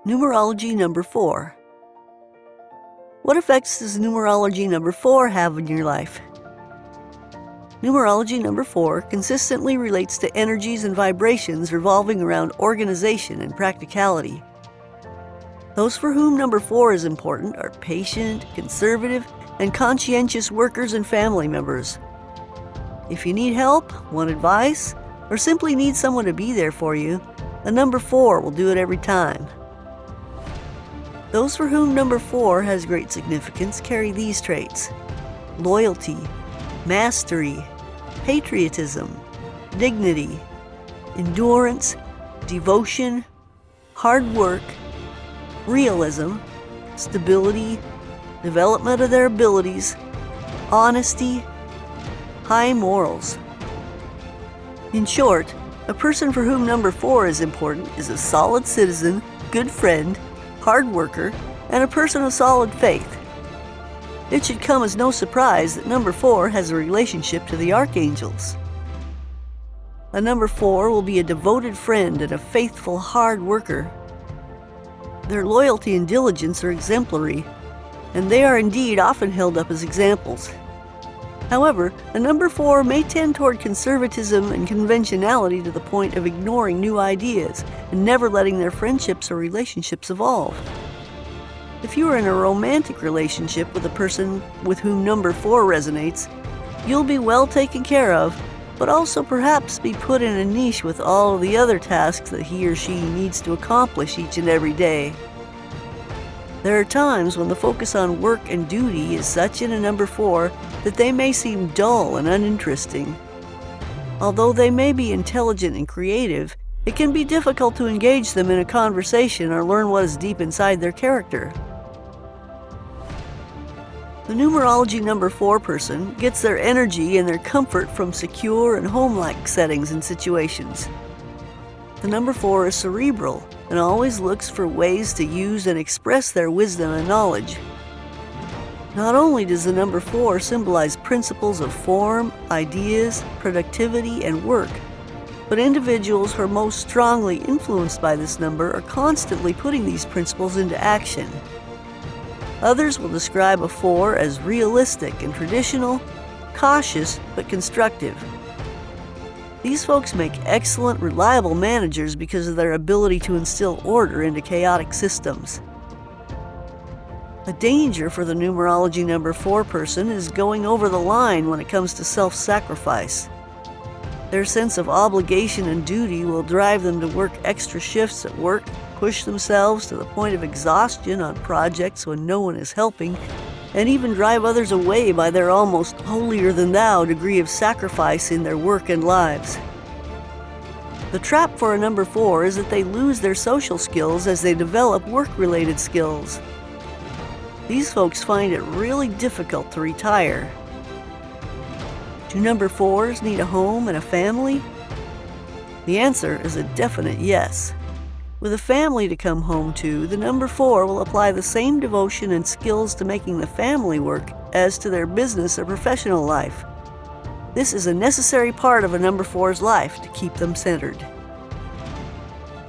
Numerology number 4. What effects does numerology number 4 have in your life? Numerology number 4 consistently relates to energies and vibrations revolving around organization and practicality. Those for whom number 4 is important are patient, conservative, and conscientious workers and family members. If you need help, want advice, or simply need someone to be there for you, a number 4 will do it every time. Those for whom number 4 has great significance carry these traits: loyalty, mastery, patriotism, dignity, endurance, devotion, hard work, realism, stability, development of their abilities, honesty, high morals. In short, a person for whom number 4 is important is a solid citizen, good friend, hard worker, and a person of solid faith. It should come as no surprise that number 4 has a relationship to the archangels. A number 4 will be a devoted friend and a faithful hard worker. Their loyalty and diligence are exemplary, and they are indeed often held up as examples. However, a number 4 may tend toward conservatism and conventionality to the point of ignoring new ideas and never letting their friendships or relationships evolve. If you are in a romantic relationship with a person with whom number 4 resonates, you'll be well taken care of, but also perhaps be put in a niche with all of the other tasks that he or she needs to accomplish each and every day. There are times when the focus on work and duty is such in a number 4 that they may seem dull and uninteresting. Although they may be intelligent and creative, it can be difficult to engage them in a conversation or learn what is deep inside their character. The numerology number 4 person gets their energy and their comfort from secure and home-like settings and situations. The number 4 is cerebral and always looks for ways to use and express their wisdom and knowledge. Not only does the number 4 symbolize principles of form, ideas, productivity, and work, but individuals who are most strongly influenced by this number are constantly putting these principles into action. Others will describe a 4 as realistic and traditional, cautious but constructive. These folks make excellent, reliable managers because of their ability to instill order into chaotic systems. A danger for the numerology number 4 person is going over the line when it comes to self-sacrifice. Their sense of obligation and duty will drive them to work extra shifts at work, push themselves to the point of exhaustion on projects when no one is helping, and even drive others away by their almost holier-than-thou degree of sacrifice in their work and lives. The trap for a number 4 is that they lose their social skills as they develop work-related skills. These folks find it really difficult to retire. Do number 4s need a home and a family? The answer is a definite yes. With a family to come home to, the number 4 will apply the same devotion and skills to making the family work as to their business or professional life. This is a necessary part of a number 4's life to keep them centered.